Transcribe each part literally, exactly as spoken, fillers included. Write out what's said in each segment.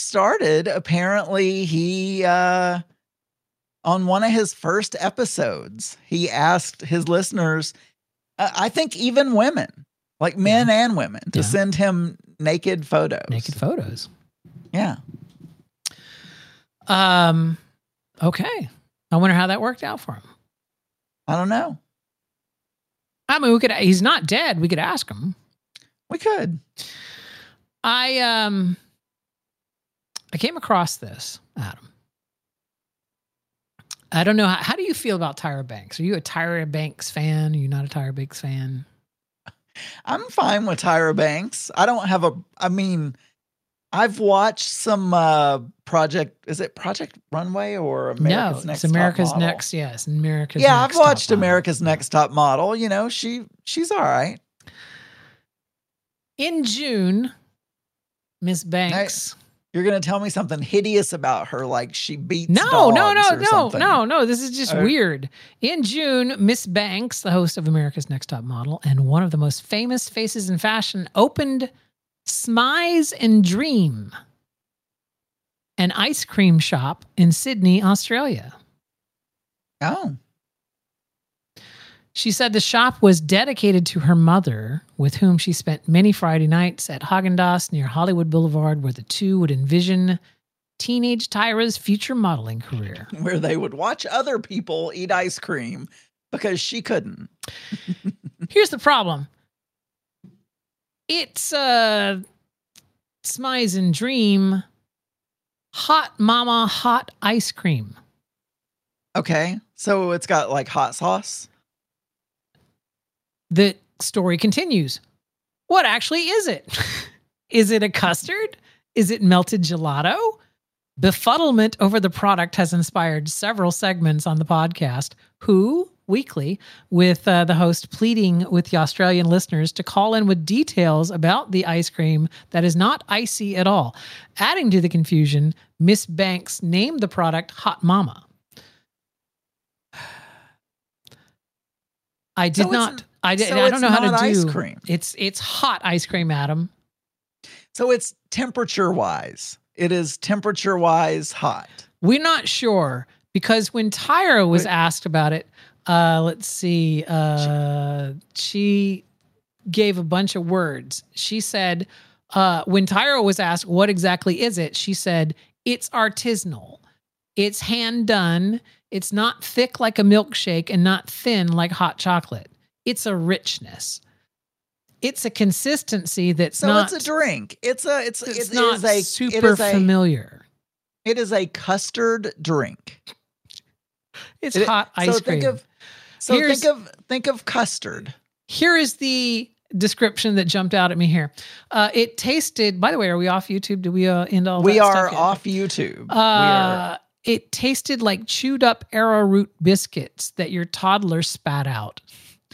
started, apparently he, uh, on one of his first episodes, he asked his listeners, uh, I think even women, like men yeah. and women, to yeah. send him naked photos. Naked photos. Yeah. Um. Okay. I wonder how that worked out for him. I don't know. I mean, we could. He's not dead. We could ask him. We could. I um. I came across this, Adam. I don't know. How, how do you feel about Tyra Banks? Are you a Tyra Banks fan? Are you not a Tyra Banks fan? I'm fine with Tyra Banks. I don't have a, I mean, I've watched some uh, Project, is it Project Runway or America's no, Next it's America's Top Model? Next, yes. America's yeah, Next I've watched Top America's Model. Next Top Model. You know, she she's all right. In June, Miss Banks. I, you're going to tell me something hideous about her, like she beats no, dogs no, no, or no, something. no, no. This is just Uh, weird. In June, Miss Banks, the host of America's Next Top Model and one of the most famous faces in fashion, opened Smize and Dream, an ice cream shop in Sydney, Australia. Oh. She said the shop was dedicated to her mother, with whom she spent many Friday nights at Haagen-Dazs near Hollywood Boulevard, where the two would envision teenage Tyra's future modeling career. Where they would watch other people eat ice cream because she couldn't. Here's the problem. It's uh, Smize and Dream Hot Mama Hot Ice Cream. Okay. So it's got like hot sauce? The story continues. What actually is it? Is it a custard? Is it melted gelato? Befuddlement over the product has inspired several segments on the podcast, Who Weekly, with uh, the host pleading with the Australian listeners to call in with details about the ice cream that is not icy at all. Adding to the confusion, Miss Banks named the product Hot Mama. I did So not. it's- I did. so I don't it's know how not to do. ice cream. It's it's hot ice cream, Adam. So it's temperature wise. It is temperature wise hot. We're not sure because when Tyra was Wait. asked about it, uh, let's see, uh, she gave a bunch of words. She said, uh, when Tyra was asked, what exactly is it? She said, it's artisanal. It's hand done. It's not thick like a milkshake and not thin like hot chocolate. It's a richness. It's a consistency that's So not. it's a drink. It's a it's It's it not is a super it is a, familiar. It is a custard drink. It's It- hot ice so cream. think of so Here's- think of think of custard. Here is the description that jumped out at me here. Uh, it tasted. By the way, are we off YouTube? Do we uh, end all? We that are stuff yet? off YouTube. we Uh, are it tasted like chewed up arrowroot biscuits that your toddler spat out.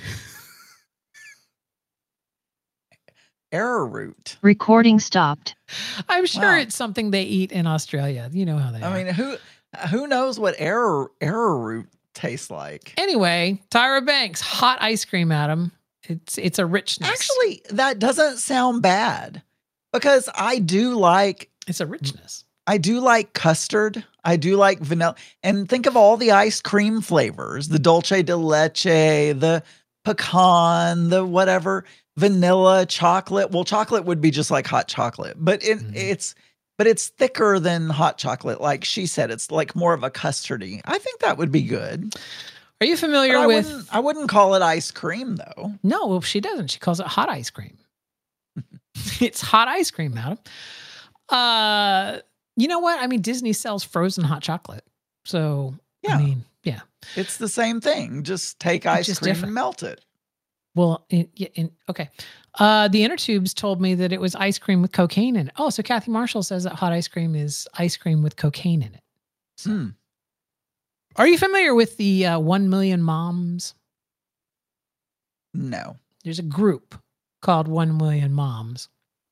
arrowroot. Recording stopped. I'm sure Wow. it's something they eat in Australia. You know how they are. I mean, who who knows what arrow arrowroot tastes like? Anyway, Tyra Banks, hot ice cream, Adam. It's it's a richness. Actually, that doesn't sound bad because I do like it's a richness. I do like custard. I do like vanilla. And think of all the ice cream flavors, the dulce de leche, the pecan, the whatever, vanilla, chocolate. Well, chocolate would be just like hot chocolate, but it, Mhm. it's but it's thicker than hot chocolate. Like she said, it's like more of a custardy. I think that would be good. Are you But familiar I with? wouldn't I wouldn't call it ice cream though. No, well, she doesn't. She calls it hot ice cream. It's hot ice cream, madam. Uh, you know what? I mean, Disney sells frozen hot chocolate. So, Yeah. I mean, yeah. It's the same thing. Just take ice just cream different. and melt it. Well, in, yeah, in, okay. Uh, the inner tubes told me that it was ice cream with cocaine in it. Oh, so Kathy Marshall says that hot ice cream is ice cream with cocaine in it. So, Hmm. are you familiar with the uh, One Million Moms? No. There's a group called One Million Moms.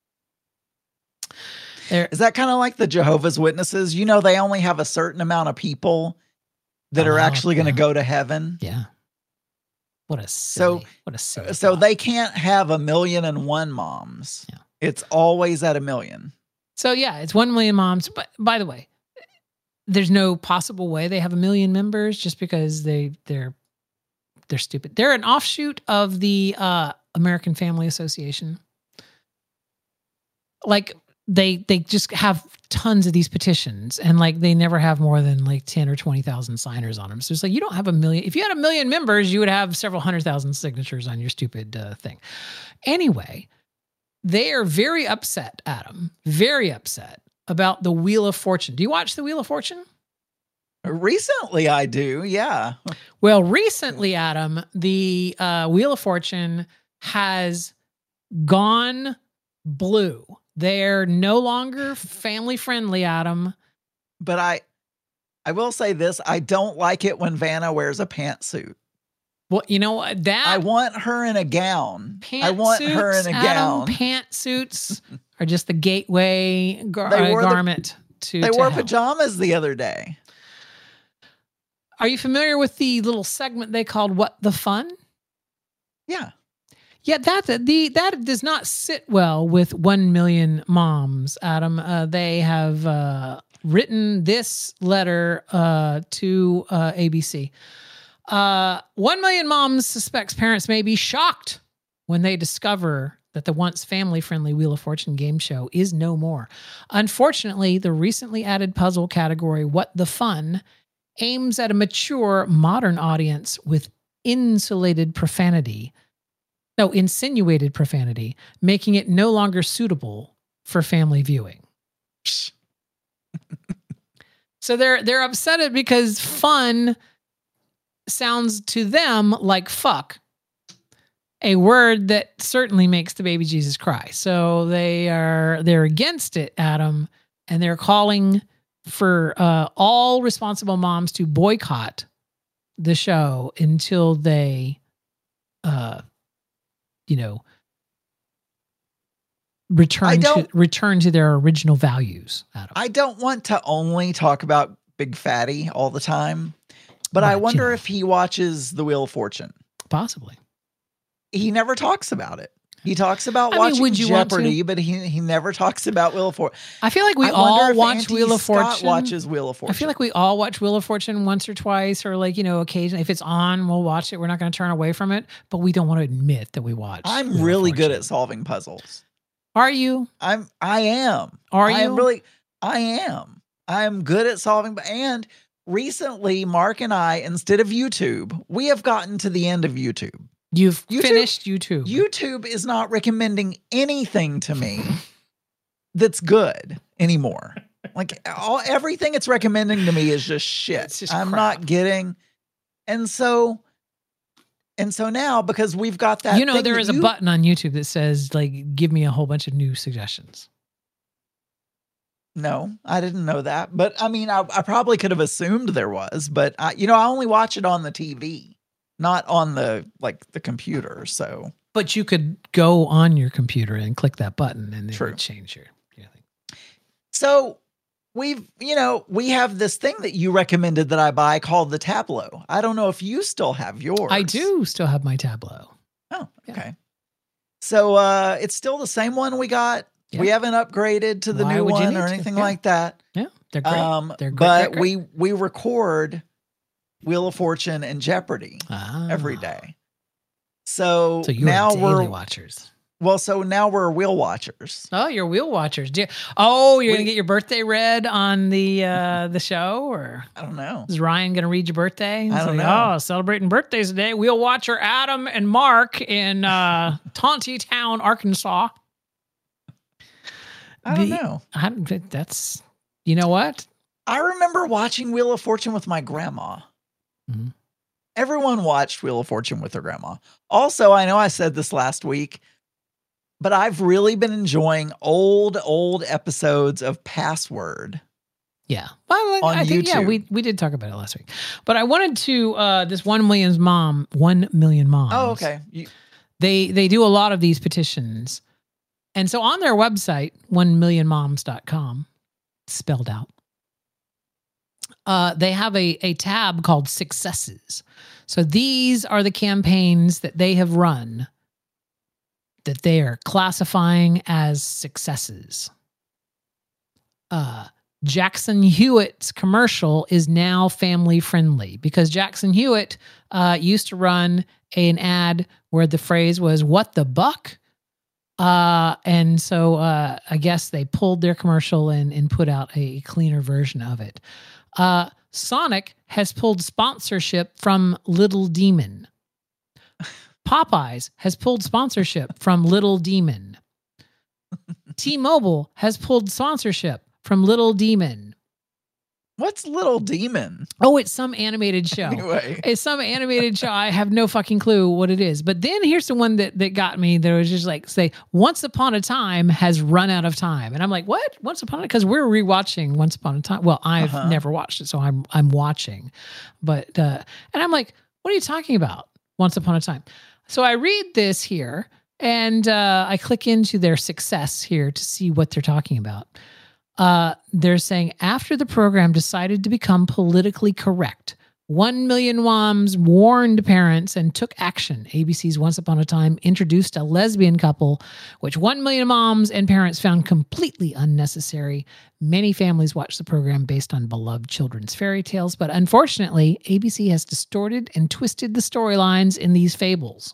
There, Is that kind of like the Jehovah's Witnesses? You know, they only have a certain amount of people that are Oh, actually going to yeah. go to heaven. yeah. What a silly, So- what a silly. So thought. they can't have a million and one moms. Yeah. It's always at a million. So yeah, it's one million moms. But by the way, there's no possible way they have a million members just because they they're they're stupid. They're an offshoot of the uh, American Family Association. Like they they just have tons of these petitions, and like they never have more than like ten or twenty thousand signers on them. So it's like you don't have a million. If you had a million members, you would have several hundred thousand signatures on your stupid uh, thing. Anyway, they are very upset, Adam. Very upset about the Wheel of Fortune. Do you watch the Wheel of Fortune? Recently, I do. Yeah. Well, recently, Adam, the uh, Wheel of Fortune has gone blue. They're no longer family friendly, Adam. But I, I will say this: I don't like it when Vanna wears a pantsuit. Well, you know what? That I want her in a gown. I want her in a Adam, gown. Pantsuits are just the gateway gar- They wore uh, the- garment to. They to wore hell. pajamas the other day. Are you familiar with the little segment they called "What the Fun"? Yeah. Yeah, that the that does not sit well with one million moms, Adam. Uh, they have uh, written this letter uh, to uh, A B C. Uh, one million moms suspects parents may be shocked when they discover that the once family-friendly Wheel of Fortune game show is no more. Unfortunately, the recently added puzzle category, What the Fun, aims at a mature, modern audience with insulated profanity. No, insinuated profanity, making it no longer suitable for family viewing. So they're they're upset because fun sounds to them like fuck, a word that certainly makes the baby Jesus cry. So they are they're against it, Adam, and they're calling for uh, all responsible moms to boycott the show until they, uh, you know, return to return to their original values. Adam. I don't want to only talk about Big Fatty all the time, but, But, I you wonder know. if he watches The Wheel of Fortune. Possibly. He never talks about it. He talks about I mean, watching would you want to? Jeopardy, but he he never talks about Wheel of Fortune. I feel like we I wonder all if watch Auntie Wheel of Scott Fortune. watches Wheel of Fortune. I feel like we all watch Wheel of Fortune once or twice, or like, you know, occasionally. If it's on, we'll watch it. We're not going to turn away from it, but we don't want to admit that we watch. I'm Wheel of really good Fortune. at solving puzzles. Are you? I'm I am. Are I am you? really I am. I am good at solving, and recently Mark and I, instead of YouTube, we have gotten to the end of YouTube. You've YouTube- finished YouTube. YouTube is not recommending anything to me that's good anymore. Like all everything it's recommending to me is just shit. It's just I'm crap. not getting. And so and so now, because we've got that, you know, thing there that is a you- button on YouTube that says, like, give me a whole bunch of new suggestions. No, I didn't know that. But I mean, I, I probably could have assumed there was, but I, you know, I only watch it on the T V, not on the like the computer. So But you could go on your computer and click that button and it True. would change your, your thing. So we've, you know, we have this thing that you recommended that I buy called the Tableau. I don't know if you still have yours. I do still have my Tableau. Oh, Yeah. okay. So uh it's still the same one we got. Yeah. We haven't upgraded to the Why new would you one need or to? anything Yeah. like that. Yeah, they're great. Um They're great. but They're great. we we record Wheel of Fortune and Jeopardy Ah. every day. So, So you're now daily we're watchers. well, so now we're wheel watchers. Oh, you're wheel watchers. Do you- oh, you're We- gonna get your birthday read on the uh the show, or I don't know. is Ryan gonna read your birthday? It's I don't like, know. Oh, celebrating birthdays today. Wheel watcher Adam and Mark in uh Tontitown, Arkansas. I don't The- know. I don't, that's you know what? I remember watching Wheel of Fortune with my grandma. Mhm. Everyone watched Wheel of Fortune with their grandma. Also, I know I said this last week, but I've really been enjoying old, old episodes of Password. Yeah. Well, On I think yeah, YouTube. we we did talk about it last week. But I wanted to uh this one million's mom, one million moms. Oh, okay. You, They they do a lot of these petitions. And so on their website, one million moms dot com, spelled out, uh, they have a, a tab called Successes. So these are the campaigns that they have run that they are classifying as successes. uh, Jackson Hewitt's commercial is now family friendly because Jackson Hewitt uh, used to run an ad where the phrase was "What the buck?" Uh, and so uh, I guess they pulled their commercial and, and put out a cleaner version of it. Uh, Sonic has pulled sponsorship from Little Demon. Popeyes has pulled sponsorship from Little Demon. T-Mobile has pulled sponsorship from Little Demon. What's Little Demon? Oh, it's some animated show. Anyway. It's some animated show. I have no fucking clue what it is. But then here's the one that, that got me. That was just like, say, Once Upon a Time has run out of time. And I'm like, what? Once Upon a Time? Because we're rewatching Once Upon a Time. Well, I've Uh-huh. never watched it, so I'm I'm watching. But, uh, and I'm like, what are you talking about? Once Upon a Time. So I read this here, and uh, I click into their success here to see what they're talking about. Uh, they're saying after the program decided to become politically correct, one million moms warned parents and took action. A B C's Once Upon a Time introduced a lesbian couple, which one million moms and parents found completely unnecessary. Many families watch the program based on beloved children's fairy tales, but unfortunately, A B C has distorted and twisted the storylines in these fables.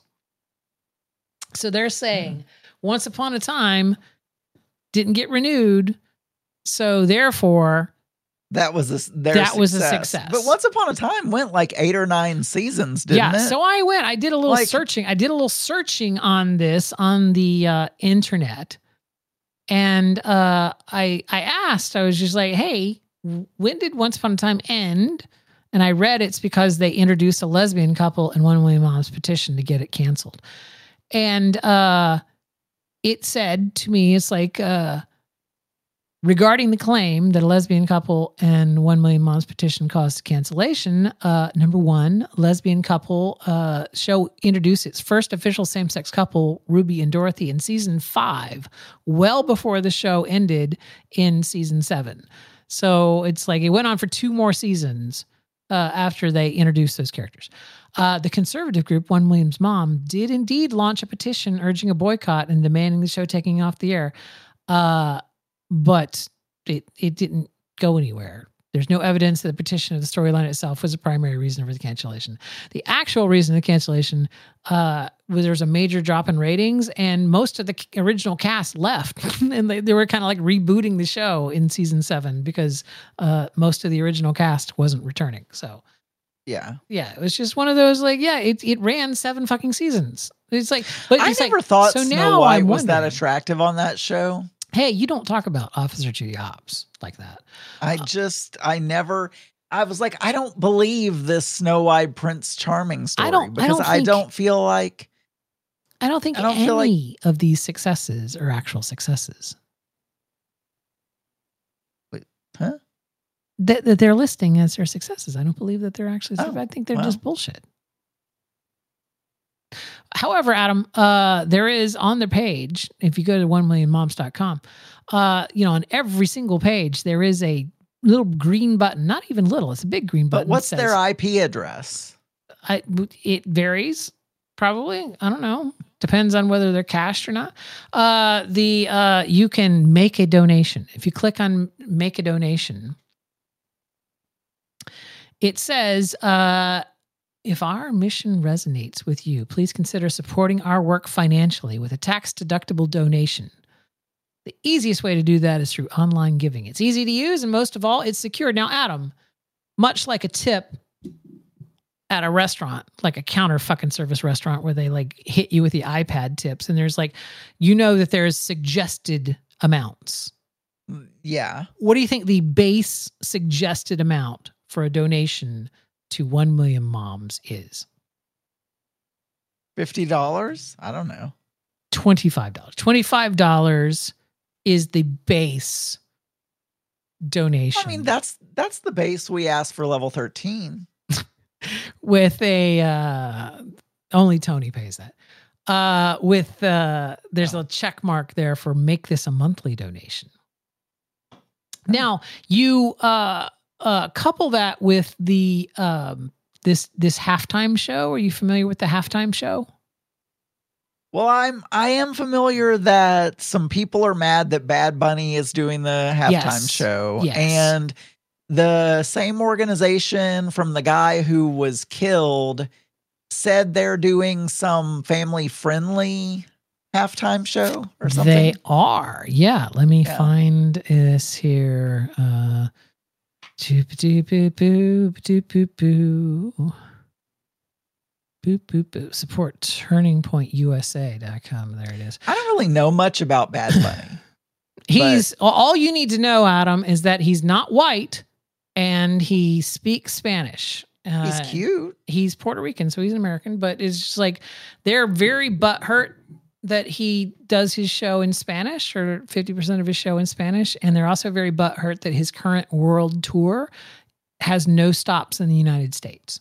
So they're saying mm. Once Upon a Time didn't get renewed. So therefore, that was a their that success. was a success. But Once Upon a Time went like eight or nine seasons, didn't yeah, it? So I went. I did a little Like- searching. I did a little searching on this on the uh, internet, and uh, I I asked. I was just like, "Hey, when did Once Upon a Time end?" And I read it's because they introduced a lesbian couple and one million moms petitioned to get it canceled. And uh, it said to me, it's like. Uh, Regarding the claim that a lesbian couple and one million moms petition caused cancellation, uh, number one, lesbian couple uh, show introduced its first official same-sex couple, Ruby and Dorothy, in season five, well before the show ended in season seven. So it's like it went on for two more seasons uh, after they introduced those characters. Uh, the conservative group, One Million's Mom, did indeed launch a petition urging a boycott and demanding the show taking off the air. Uh, But it it didn't go anywhere. There's no evidence that the petition of the storyline itself was the primary reason for the cancellation. The actual reason of the cancellation uh, was there was a major drop in ratings, and most of the original cast left, and they, they were kind of like rebooting the show in season seven because uh, most of the original cast wasn't returning. So yeah, yeah, it was just one of those like yeah, it it ran seven fucking seasons. It's like, but I it's never like, thought so Snow now White I'm was that wondering- attractive on that show. Hey, you don't talk about Officer Judy Hopps like that. I just, I never, I was like, I don't believe this Snow White Prince Charming story I don't- I because don't I think- don't feel like, I don't think I don't any feel like- of these successes are actual successes. Wait, huh? That, that they're listing as their successes. I don't believe that they're actually. Oh, I think they're wow. just bullshit. However, Adam, uh, there is on the page, if you go to one million moms dot com, uh, you know, on every single page, there is a little green button, not even little, it's a big green button. But what's that their says- I P address? I, it varies, probably. I don't know. Depends on whether they're cashed or not. Uh, the uh, you can make a donation. If you click on make a donation, it says, uh, if our mission resonates with you, please consider supporting our work financially with a tax-deductible donation. The easiest way to do that is through online giving. It's easy to use, and most of all, it's secure. Now, Adam, much like a tip at a restaurant, like a counter fucking service restaurant where they like hit you with the iPad tips, and there's like, you know that there's suggested amounts. Yeah. What do you think the base suggested amount for a donation to one million moms is? fifty dollars? I don't know. twenty-five dollars. twenty-five dollars is the base donation. I mean, that's that's the base we asked for level thirteen. with a uh only Tony pays that. Uh with uh there's a check mark there for make this a monthly donation. Now, you uh uh couple that with the um this this halftime show. Are you familiar with the halftime show? Well, I'm I am familiar that some people are mad that Bad Bunny is doing the halftime Yes. show. Yes. And the same organization from the guy who was killed said they're doing some family friendly halftime show or something. They are. Yeah. Let me Yeah. find this here. Uh, doop doop boop boop doop boop boo. Boop boop boop. Support turning point U S A dot com. There it is. I don't really know much about Bad Bunny. He's all you need to know, Adam, is that he's not white and he speaks Spanish. Uh, He's cute. He's Puerto Rican, so he's an American, but it's just like they're very butthurt that he does his show in Spanish, or fifty percent of his show in Spanish. And they're also very butthurt that his current world tour has no stops in the United States.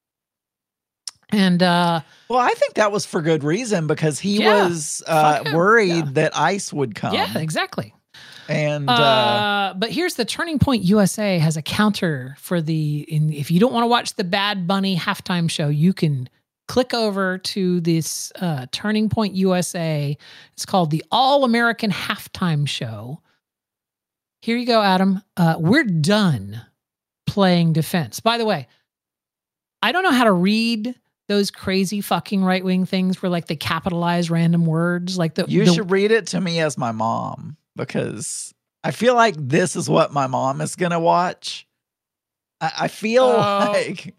And uh, well, I think that was for good reason, because he Yeah, was uh, him, worried yeah. that ICE would come. yeah, exactly. And uh, Uh, but here's the Turning Point U S A has a counter for the, in, if you don't want to watch the Bad Bunny halftime show, you can click over to this uh, Turning Point U S A. It's called the All American Halftime Show. Here you go, Adam. Uh, we're done playing defense. By the way, I don't know how to read those crazy fucking right wing things where like they capitalize random words. Like the you the, should read it to me as my mom, because I feel like this is what my mom is going to watch. I, I feel Oh. like...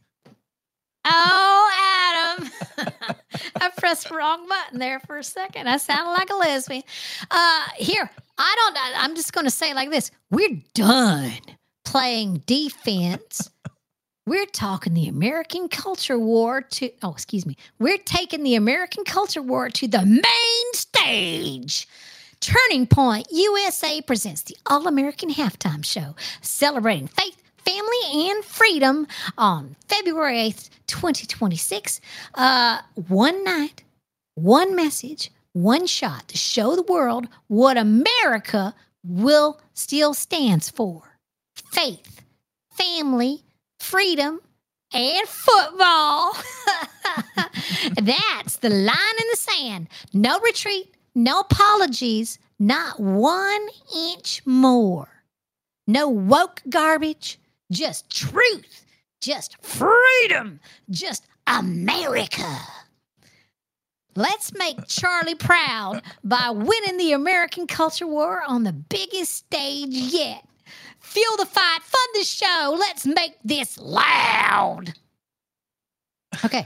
Oh, Adam. I pressed the wrong button there for a second. I sounded like a lesbian. Uh, here, I don't, I- I'm just going to say it like this. We're done playing defense. We're talking the American culture war to, oh, excuse me. We're taking the American culture war to the main stage. Turning Point U S A presents the All American Halftime Show, celebrating faith, family, and freedom on February eighth, twenty twenty-six. Uh, one night, one message, one shot to show the world what America will still stands for. Faith, family, freedom, and football. That's the line in the sand. No retreat, no apologies, not one inch more. No woke garbage, just truth, just freedom, just America. Let's make Charlie proud by winning the American culture war on the biggest stage yet. Fuel the fight, fund the show. Let's make this loud. Okay.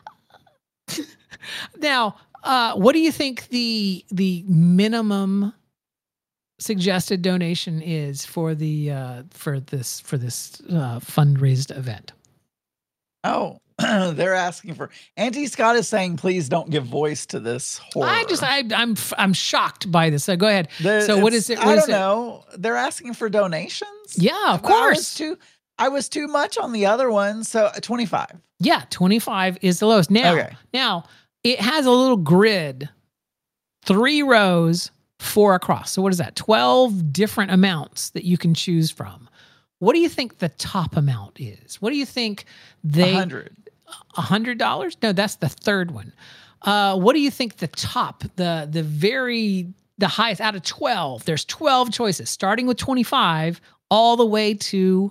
Now, uh, what do you think the the minimum suggested donation is for the uh, for this for this uh, fundraised event? Oh, they're asking for... Auntie Scott is saying, please don't give voice to this horror. I just I, I'm f- I'm shocked by this. So go ahead. The- so what it's- is it? I What is don't it? know. They're asking for donations? Yeah, of I was course. too, I was too much on the other one, so twenty-five. Yeah, twenty-five is the lowest. Now, Okay. now it has a little grid, three rows, four across. So what is that? twelve different amounts that you can choose from. What do you think the top amount is? What do you think they one hundred. A hundred dollars? No, that's the third one. Uh, what do you think the top, the the very the highest out of twelve? There's twelve choices, starting with twenty-five all the way to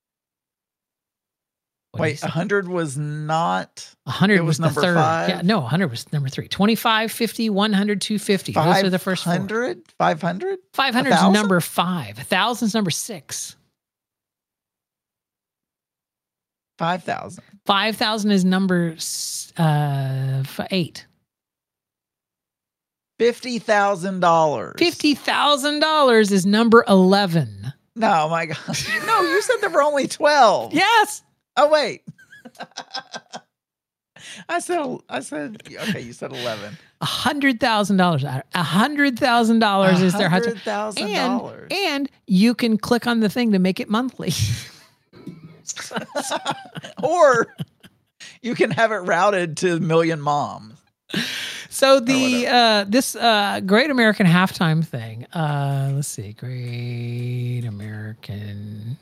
what do you Wait, say? one hundred was not... one hundred it was, was the number third. five? Yeah, no, one hundred was number three. twenty-five, fifty, one hundred, two hundred fifty. Those are the first four. five hundred? five hundred? five hundred is thousand? number five. one thousand is number six. five thousand. five thousand is number s- uh, f- eight. fifty thousand dollars. fifty thousand dollars is number eleven. No, my God. No, you said there were only twelve. Yes. Oh, wait. I said, I said, okay, you said eleven. A hundred thousand dollars. A hundred thousand dollars is their hot one hundred thousand and dollars. and you can click on the thing to make it monthly. Or you can have it routed to Million Moms. So the whatever. uh, this uh, Great American Halftime thing. Uh, let's see, Great American.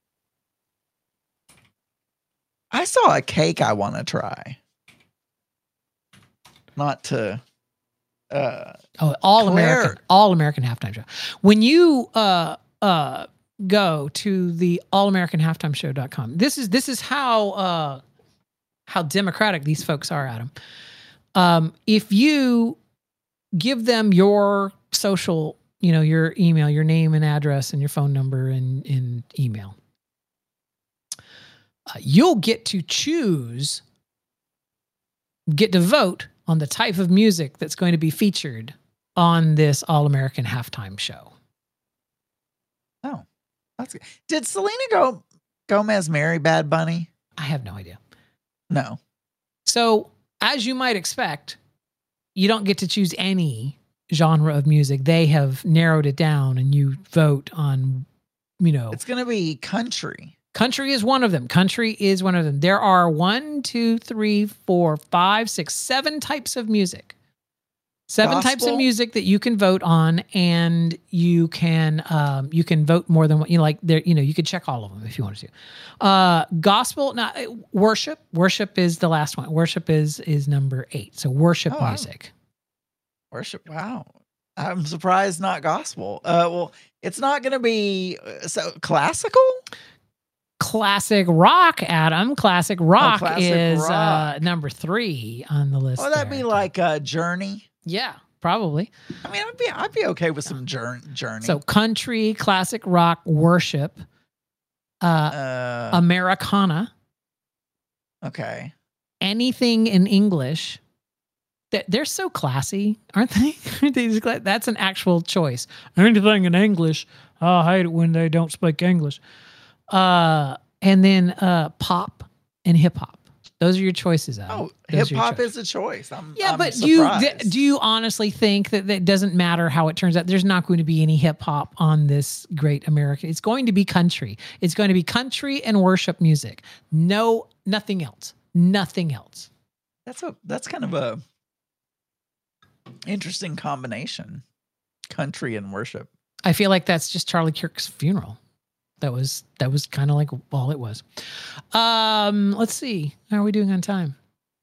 I saw a cake I want to try. Not to uh, Oh, all Claire. American, all American halftime show. When you uh uh go to the all american halftime show dot com, this is this is how uh how democratic these folks are, Adam. Um, if you give them your social, you know, your email, your name and address and your phone number and, and email, uh, you'll get to choose, get to vote on the type of music that's going to be featured on this All-American halftime show. Oh, that's good. Did Selena Go- Gomez marry Bad Bunny? I have no idea. No. So, as you might expect, you don't get to choose any genre of music. They have narrowed it down, and you vote on, you know. It's going to be country. Country is one of them. Country is one of them. There are one, two, three, four, five, six, seven types of music. Seven types of Gospel? music that you can vote on, and you can um, you can vote more than one. You know, like there, you know, you could check all of them if you wanted to. Uh, gospel, now worship. Worship is the last one. Worship is is number eight. So worship Oh, wow. music. Worship. Wow. I'm surprised not gospel. Uh, well, it's not going to be uh, so classical. Classic rock, Adam. Classic rock classic is rock. Uh, number three on the list. Oh, that'd there. be like uh, Journey. Yeah, probably. I mean, I'd be I'd be okay with some jour- Journey. So country, classic rock, worship, uh, uh, Americana, okay. anything in English. That they're so classy, aren't they? Aren't they just glad- That's an actual choice. Anything in English. Oh, I hate it when they don't speak English. Uh, and then uh, pop and hip hop. Those are your choices. Adam. Oh, Those hip are your hop choices. is a choice. I'm Yeah, I'm but do you surprised. th- do you honestly think that that doesn't matter how it turns out? There's not going to be any hip hop on this great America. It's going to be country. It's going to be country and worship music. No, nothing else. Nothing else. That's a that's kind of a interesting combination. Country and worship. I feel like that's just Charlie Kirk's funeral. That was that was kind of like all it was. Um, let's see. How are we doing on time?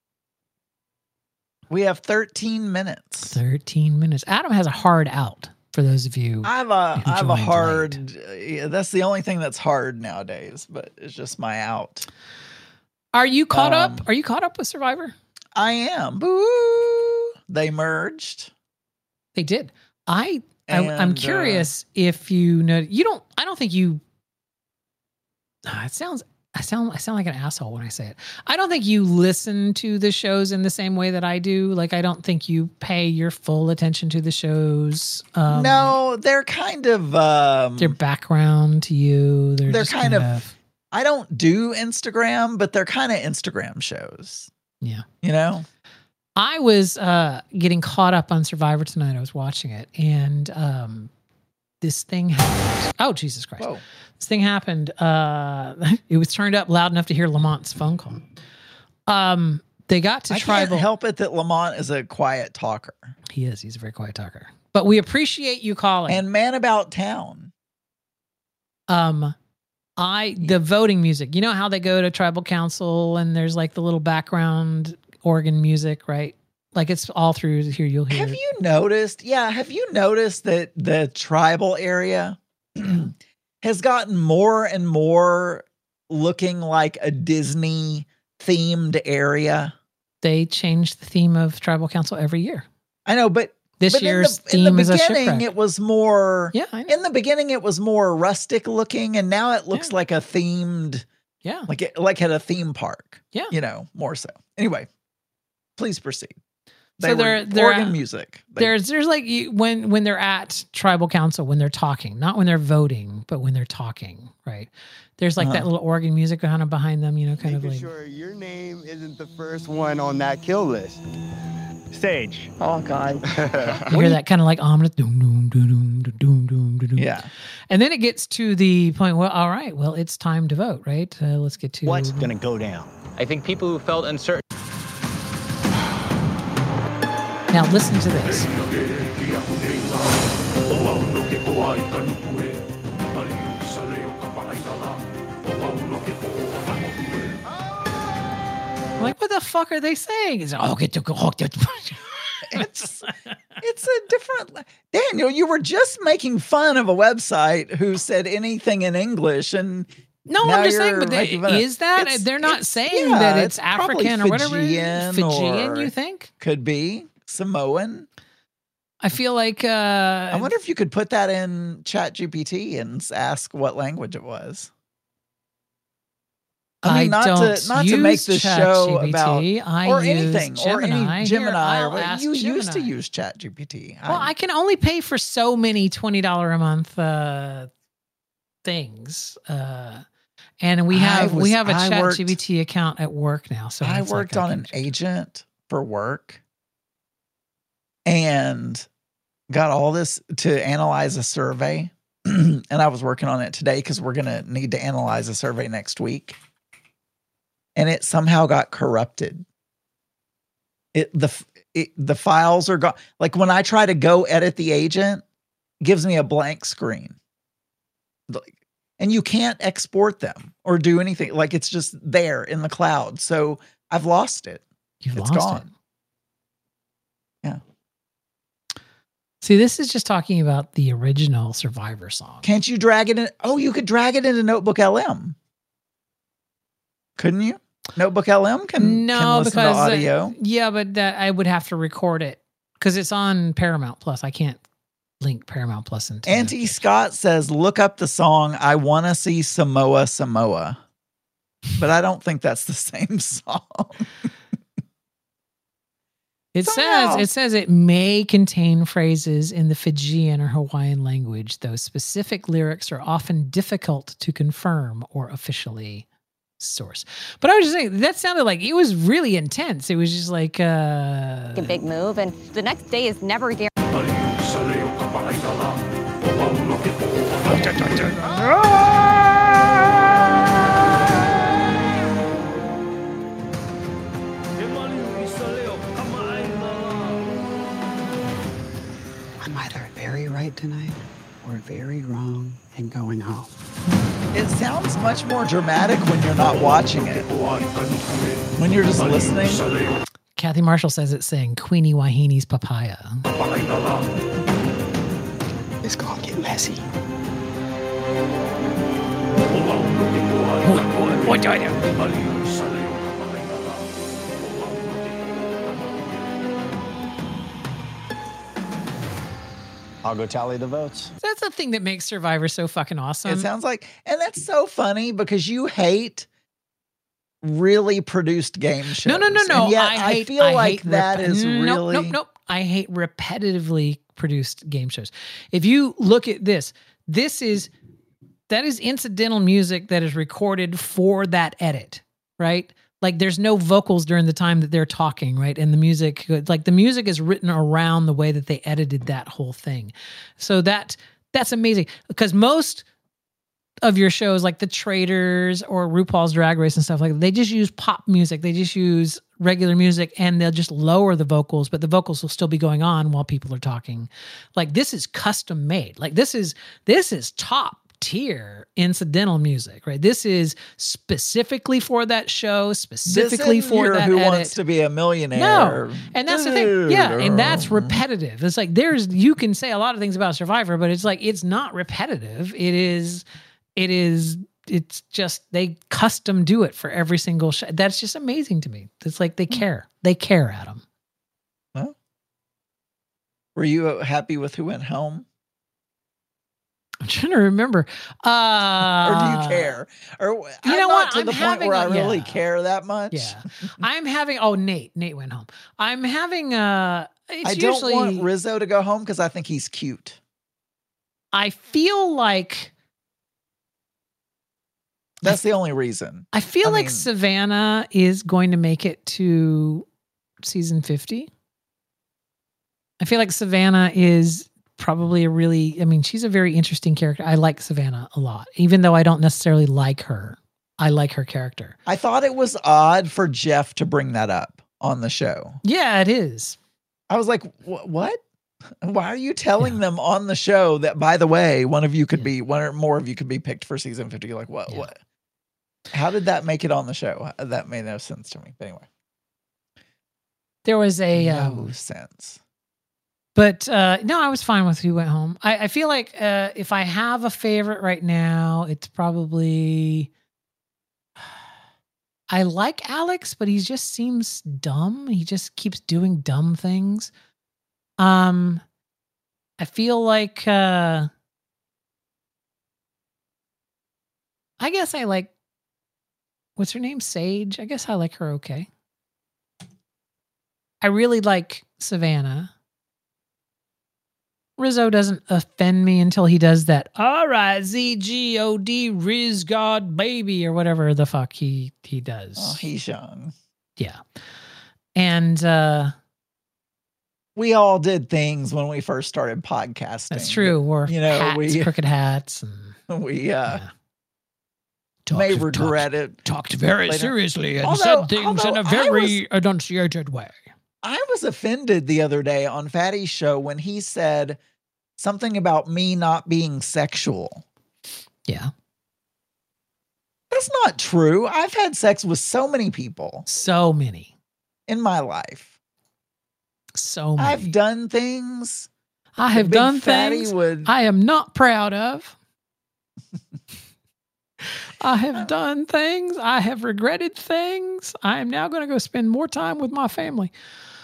We have thirteen minutes. thirteen minutes. Adam has a hard out for those of you. I have a who I have a joined hard. uh, yeah, that's the only thing that's hard nowadays. But it's just my out. Are you caught Um, up? Are you caught up with Survivor? I am. Boo! They merged. They did. I, I I'm And, uh, curious if you know. You don't. I don't think you. Ah, it sounds. I sound. I sound like an asshole when I say it. I don't think you listen to the shows in the same way that I do. Like I don't think you pay your full attention to the shows. Um, no, they're kind of. Um, their background to you. They're, They're just kind kind, of- of. I don't do Instagram, but they're kind of Instagram shows. Yeah. You know. I was uh, getting caught up on Survivor tonight. I was watching it, and um, this thing happened. Oh, Jesus Christ. Whoa. This thing happened. Uh, it was turned up loud enough to hear Lamont's phone call. Um, they got to I tribal. can't help it that Lamont is a quiet talker. He is. He's a very quiet talker. But we appreciate you calling. And man about town. um, I the voting music. You know how they go to tribal council and there's like the little background organ music, right? Like it's all through here. You'll hear. Have it. you noticed? Yeah, have you noticed that the tribal area has gotten more and more looking like a Disney themed area? They change the theme of tribal council every year. I know, but This but year's in the, in theme the is a beginning, shipwreck. it was more. Yeah, I know. In the beginning, it was more rustic looking, and now it looks Yeah. like a themed, Yeah. like it, like at a theme park. Yeah. You know, more so. Anyway, please proceed. They So were they're- they're organ at- music. They- There's there's like you, when when they're at tribal council, when they're talking, not when they're voting, but when they're talking, right? There's like that Uh-huh. little organ music kind of behind them, you know, kind of Making like sure your name isn't the first one on that kill list. Sage. Oh God. you hear that kind of like ominous doom doom doom doom doom doom doom. yeah. And then it gets to the point. Well, all right, well, it's time to vote, right? Uh, let's get to What's gonna go down? I think people who felt uncertain. Now listen to this. Like, what the fuck are they saying? It's oh, get to go. It's it's a different. Daniel, you were just making fun of a website who said anything in English, and No, now I'm just saying, you're but they, making fun of- is that It's- they're not it's- saying yeah, that it's, it's probably African or whatever? Fijian Fijian, or- you think? could be Samoan. I feel like uh, I wonder if you could put that in Chat G P T and s- ask what language it was. I mean, not don't to not to make use the show ChatGPT. about I or use anything or Gemini. any Here, Gemini or I'll what. ask You used to Gemini. use Chat G P T. Well, I can only pay for so many twenty dollars a month uh, things. Uh, and we I have we was- have a I Chat worked- G P T account at work now. So I it's like worked I on can an check- agent for work and got all this to analyze a survey. And I was working on it today because we're going to need to analyze a survey next week. And it somehow got corrupted. It the f- it, the files are gone. Like when I try to go edit the agent, it gives me a blank screen. Like, and you can't export them or do anything. Like it's just there in the cloud. So I've lost it. You've It's lost gone. it. Yeah. See, this is just talking about the original Survivor song. Can't you drag it in? Oh, you could drag it into Notebook L M. Couldn't you? Notebook L M can, no, can listen because to uh, audio. yeah, but that I would have to record it because it's on Paramount Plus. I can't link Paramount Plus into the- Auntie Scott says, look up the song I Wanna See Samoa Samoa. But I don't think that's the same song. It Somehow. says it says it may contain phrases in the Fijian or Hawaiian language, though specific lyrics are often difficult to confirm or officially source. But I was just saying that sounded like it was really intense. It was just like uh A big move, and the next day is never guaranteed. I'm either very right tonight or very wrong and going home. It sounds much more dramatic when you're not watching it. When you're just listening. Kathy Marshall says it's saying Queenie Wahini's papaya. It's gonna get messy. I'll go tally the votes. That's the thing that makes Survivor so fucking awesome. It sounds like, and that's so funny because you hate really produced game shows. No, no, no, no. And yet I, hate, feel I like hate that rep- is nope, really. Nope, nope. I hate repetitively produced game shows. If you look at this, this is that is incidental music that is recorded for that edit, right? Like there's no vocals during the time that they're talking, right? And the music, like the music is written around the way that they edited that whole thing. So that that's amazing because most of your shows like The Traitors or RuPaul's Drag Race and stuff like that, they just use pop music. They just use regular music and they'll just lower the vocals, but the vocals will still be going on while people are talking. Like this is custom made. Like this is this is top tier incidental music, right? This is specifically for that show, specifically This isn't for your that Who edit. Wants to Be a Millionaire? No, and that's the thing. Yeah, and that's repetitive. It's like there's you can say a lot of things about Survivor, but it's like it's not repetitive. It is, it is, it's just they custom do it for every single show. That's just amazing to me. It's like they care. They care, Adam. Well, were you happy with who went home? I'm trying to remember. Uh, Or do you care? Or you I'm know not what? to I'm the point having where I a- really yeah. care that much. Yeah, I'm having. Oh, Nate. Nate went home. I'm having. Uh, it's I don't usually, want Rizzo to go home because I think he's cute. I feel like. That's the only reason. I feel I like mean- Savannah is going to make it to season fifty. I feel like Savannah is probably a really, I mean, she's a very interesting character. I like Savannah a lot, even though I don't necessarily like her. I like her character. I thought it was odd for Jeff to bring that up on the show. Yeah, it is. I was like, "Wh- what? Why are you telling them on the show that, by the way, one of you could Yeah. be, one or more of you could be picked for season fifty? You're like, what? Yeah. What? How did that make it on the show? That made no sense to me. But anyway, There was a, no um, sense. But uh, no, I was fine with who went home. I, I feel like uh, if I have a favorite right now, it's probably I like Alex, but he just seems dumb. He just keeps doing dumb things. Um, I feel like uh, I guess I like what's her name, Sage. I guess I like her okay. I really like Savannah. Rizzo doesn't offend me until he does that. All right, Z G O D Riz God baby or whatever the fuck he he does. Oh, he's young. Yeah, and uh, We all did things when we first started podcasting. that's true. Wore You know, hats, we- crooked hats, and We uh, yeah. may Talked- regret it. talked very later. seriously and Although- said things in although a I very enunciated way. I was offended the other day on Fatty's show when he said something about me not being sexual. Yeah, That's not true. I've had sex with so many people so many, in my life. so many. I've done things. I that have Big done Fatty things would. I am not proud of. I have done things. I have regretted things. I am now going to go spend more time with my family.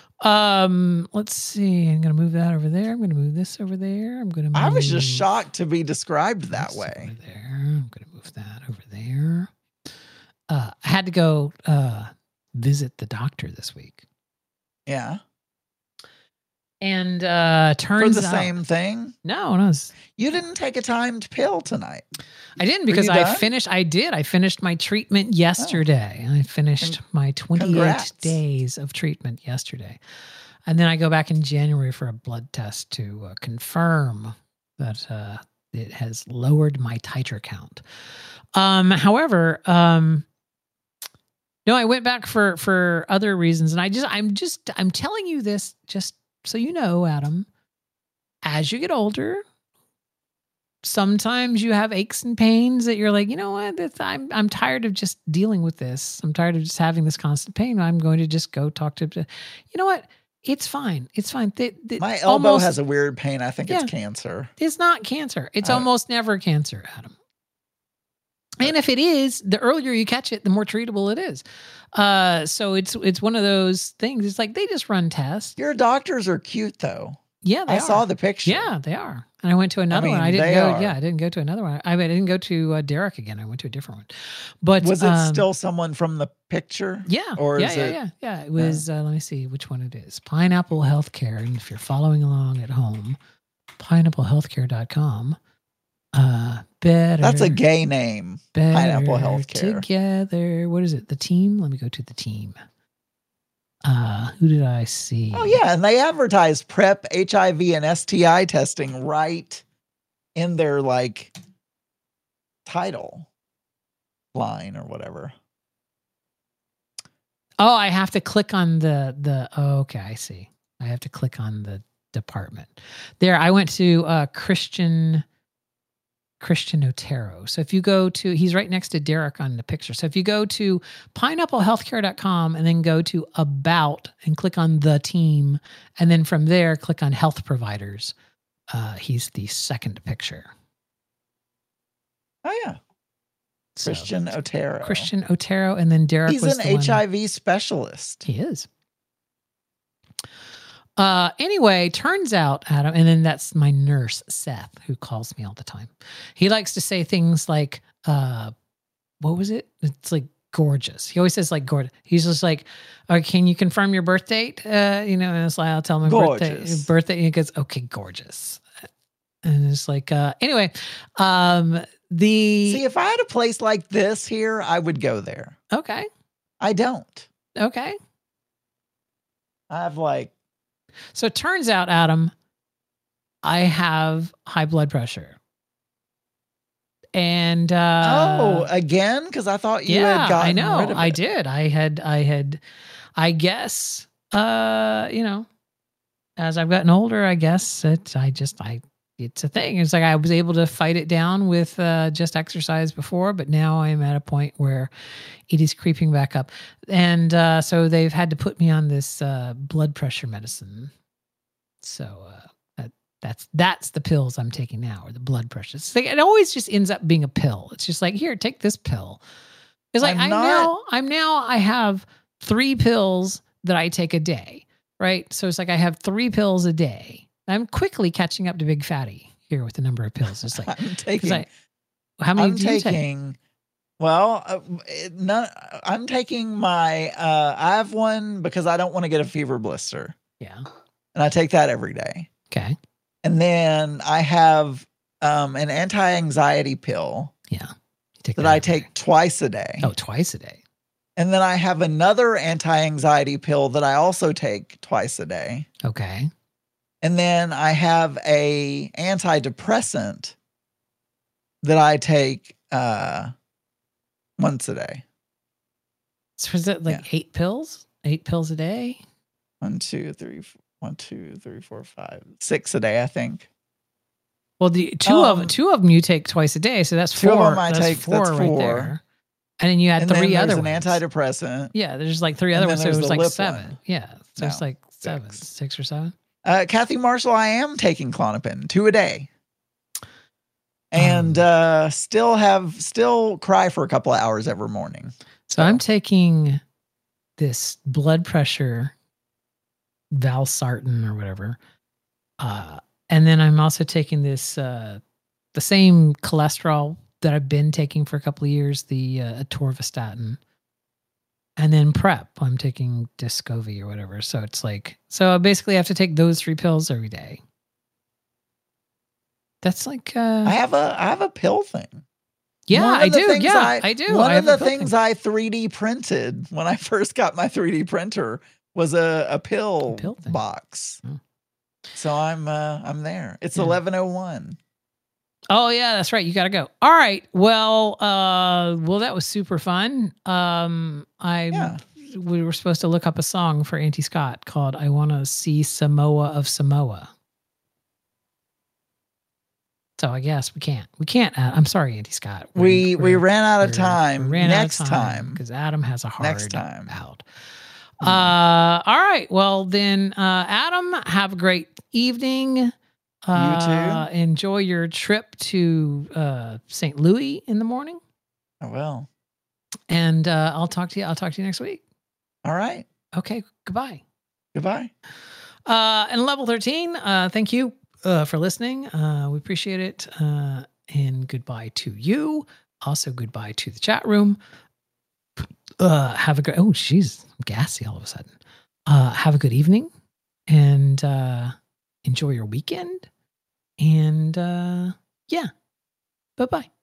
Um, let's see. I'm going to move that over there. I'm going to move this over there. I'm going to. Move I was just shocked to be described that this way. Over there. I'm going to move that over there. Uh, I had to go uh, visit the doctor this week, Yeah. and uh, For turns the out, same thing. No, no, it's- You didn't take a timed pill tonight. I didn't Were because you I done? finished. I did. I finished my treatment yesterday. I finished my twenty-eight congrats. days of treatment yesterday, and then I go back in January for a blood test to uh, confirm that uh, it has lowered my titer count. Um, however, um, no, I went back for for other reasons, and I just, I'm just, I'm telling you this just so you know, Adam. As you get older, sometimes you have aches and pains that you're like, you know what? That's, I'm I'm tired of just dealing with this. I'm tired of just having this constant pain. I'm going to just go talk to. You know what? It's fine. It's fine. Th- th- My elbow almost- has a weird pain. I think Yeah. it's cancer. It's not cancer. It's I- almost never cancer, Adam. And if it is, the earlier you catch it, the more treatable it is. Uh, so it's it's one of those things. It's like they just run tests. Your doctors are cute, though. Yeah, they I are. saw the picture. Yeah, they are. And I went to another mean, one. I didn't they go. are. Yeah, I didn't go to another one. I, I didn't go to uh, Derek again. I went to a different one. But Was it um, still someone from the picture? Yeah. Or yeah, is yeah, it? yeah, yeah. It was. Uh, let me see which one it is. Pineapple Healthcare. And if you're following along at home, pineapple healthcare dot com. Uh, better. That's a gay name. better Pineapple Healthcare. Together. What is it? The team. Let me go to the team. Uh, who did I see? Oh yeah, and they advertised PrEP, H I V, and S T I testing right in their like title line or whatever. Oh, I have to click on the the. Oh, okay, I see. I have to click on the department. There, I went to uh, Christian Christian Otero. So if you go to, he's right next to Derek on the picture. So if you go to pineapple healthcare dot com and then go to About and click on the team, and then from there click on Health Providers. Uh, he's the second picture. Oh yeah, So, Christian Otero. Christian Otero, and then Derek. He's was an the one- H I V specialist. He is. Uh, anyway, turns out, Adam, and then that's my nurse, Seth, who calls me all the time. He likes to say things like, uh, what was it? It's like gorgeous. He always says like gorgeous. He's just like, oh, can you confirm your birth date? Uh, you know, and it's like, I'll tell him my birthday. Gorgeous. Birthday. And he goes, okay, gorgeous. And it's like, uh, anyway, um, the, See, if I had a place like this here, I would go there. okay, I don't. okay. I have like, So it turns out, Adam, I have high blood pressure. And uh oh, again? Because I thought you yeah, had gotten I know. rid of I it. did. I had I had I guess uh, you know, as I've gotten older, I guess it I just I it's a thing. It's like I was able to fight it down with uh, just exercise before, but now I'm at a point where it is creeping back up. And uh, so they've had to put me on this uh, blood pressure medicine. So uh, that that's that's the pills I'm taking now, or the blood pressure. It's like, it always just ends up being a pill. It's just like, here, take this pill. It's like I'm I'm not- now I'm now I have three pills that I take a day, right? So it's like I have three pills a day. I'm quickly catching up to Big Fatty here with the number of pills. It's like, I'm 'cause taking. I, how many I'm do you take? taking. Well, uh, it- none, I'm taking my. Uh, I have one because I don't want to get a fever blister, Yeah. and I take that every day. Okay. And then I have um, an anti-anxiety pill Yeah. You take that I every take day. twice a day. Oh, twice a day. And then I have another anti-anxiety pill that I also take twice a day. Okay. And then I have a antidepressant that I take uh, once a day. So is it like Yeah. eight pills? Eight pills a day? One, two, three, f- one, two, three, four, five, six a day, I think. Well, the two Um, of two of them you take twice a day, so that's two four. of them I that's take- four that's right four. there. And then you had And three then there's other an ones. antidepressant. Yeah, there's like three and other then ones, so it there's was the like lip seven. one. Yeah, so it's No, like seven, six. six or seven. Uh, Kathy Marshall, I am taking Klonopin, two a day. And Um, uh, still have, still cry for a couple of hours every morning. So I'm taking this blood pressure valsartan or whatever, uh, and then I'm also taking this uh, the same cholesterol that I've been taking for a couple of years, the uh, atorvastatin, and then prep. I'm taking Descovy or whatever. So it's like, so I basically have to take those three pills every day. That's like, uh, I have a, I have a pill thing. yeah, One of I the do. things Yeah, I, I, do. One I of have a the pill things thing. I three D printed when I first got my three D printer was a, a pill, A pill thing. box. Oh. So I'm uh, I'm there. It's Yeah. eleven oh one. Oh yeah, that's right. You got to go. All right. Well, uh, well, that was super fun. Um, I Yeah. we were supposed to look up a song for Auntie Scott called "I Want to See Samoa of Samoa." So I guess we can't. We can't. Uh, I'm sorry, Auntie Scott. We we ran out of we're- time. we ran Next out of time. because Adam has a hard Next time. out. Uh, all right. Well, then, uh, Adam, have a great evening. Uh, too. Enjoy your trip to uh, Saint Louis in the morning, I will. and uh, I'll talk to you. I'll talk to you next week. All right. Okay. Goodbye. Goodbye. Uh, and level thirteen. Uh, thank you uh, for listening. Uh, we appreciate it. Uh, and goodbye to you. Also, goodbye to the chat room. Uh, have a good. Oh, jeez, I'm gassy all of a sudden. Uh, have a good evening, and uh, enjoy your weekend. And uh, yeah, bye bye.